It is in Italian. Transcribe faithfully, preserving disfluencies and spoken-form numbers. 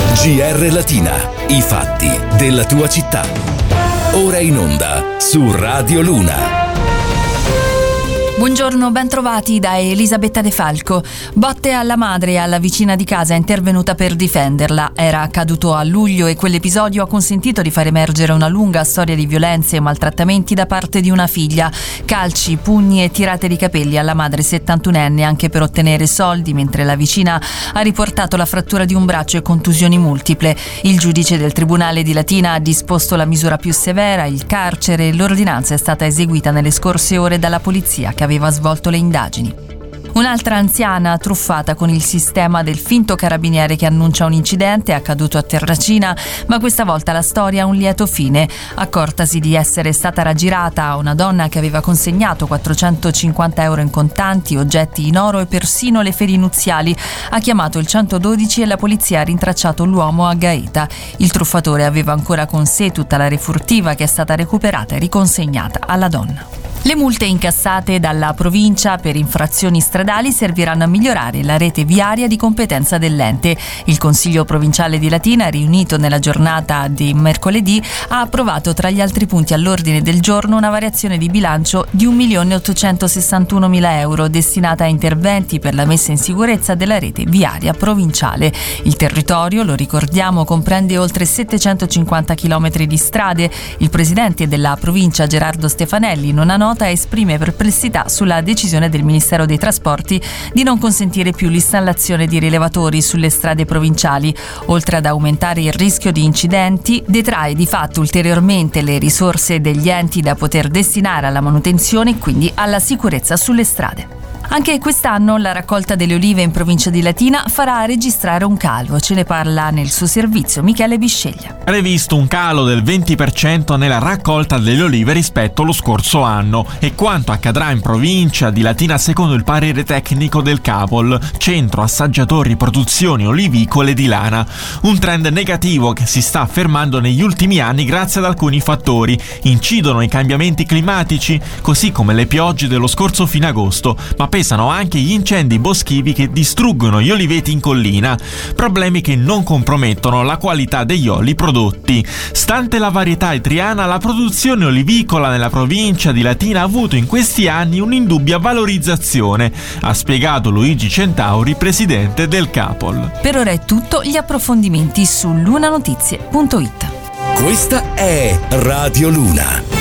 G R Latina, i fatti della tua città. Ora in onda su Radio Luna. Buongiorno, ben trovati da Elisabetta De Falco. Botte alla madre e alla vicina di casa è intervenuta per difenderla. Era accaduto a luglio e quell'episodio ha consentito di far emergere una lunga storia di violenze e maltrattamenti da parte di una figlia. Calci, pugni e tirate di capelli alla madre settantunenne anche per ottenere soldi, mentre la vicina ha riportato la frattura di un braccio e contusioni multiple. Il giudice del Tribunale di Latina ha disposto la misura più severa, il carcere, e l'ordinanza è stata eseguita nelle scorse ore dalla polizia che aveva svolto le indagini. Un'altra anziana truffata con il sistema del finto carabiniere che annuncia un incidente è accaduto a Terracina, ma questa volta la storia ha un lieto fine. Accortasi di essere stata raggirata a una donna che aveva consegnato quattrocentocinquanta euro in contanti, oggetti in oro e persino le ferie nuziali, ha chiamato il centododici e la polizia ha rintracciato l'uomo a Gaeta. Il truffatore aveva ancora con sé tutta la refurtiva che è stata recuperata e riconsegnata alla donna. Le multe incassate dalla provincia per infrazioni stradali serviranno a migliorare la rete viaria di competenza dell'ente. Il Consiglio provinciale di Latina, riunito nella giornata di mercoledì, ha approvato tra gli altri punti all'ordine del giorno una variazione di bilancio di un milione ottocentosessantunomila euro destinata a interventi per la messa in sicurezza della rete viaria provinciale. Il territorio, lo ricordiamo, comprende oltre settecentocinquanta chilometri di strade. Il presidente della provincia, Gerardo Stefanelli, non ha nota esprime perplessità sulla decisione del Ministero dei Trasporti di non consentire più l'installazione di rilevatori sulle strade provinciali. Oltre ad aumentare il rischio di incidenti, detrae di fatto ulteriormente le risorse degli enti da poter destinare alla manutenzione e quindi alla sicurezza sulle strade. Anche quest'anno la raccolta delle olive in provincia di Latina farà registrare un calo. Ce ne parla nel suo servizio Michele Bisceglia. Previsto un calo del venti per cento nella raccolta delle olive rispetto allo scorso anno. E quanto accadrà in provincia di Latina secondo il parere tecnico del Capol, Centro Assaggiatori Produzioni Olivicole di Lana. Un trend negativo che si sta affermando negli ultimi anni grazie ad alcuni fattori. Incidono i cambiamenti climatici, così come le piogge dello scorso fine agosto, ma pesano anche gli incendi boschivi che distruggono gli oliveti in collina, problemi che non compromettono la qualità degli oli prodotti. Stante la varietà itriana, la produzione olivicola nella provincia di Latina ha avuto in questi anni un'indubbia valorizzazione, ha spiegato Luigi Centauri, presidente del Capol. Per ora è tutto, gli approfondimenti su lunanotizie punto it. Questa è Radio Luna.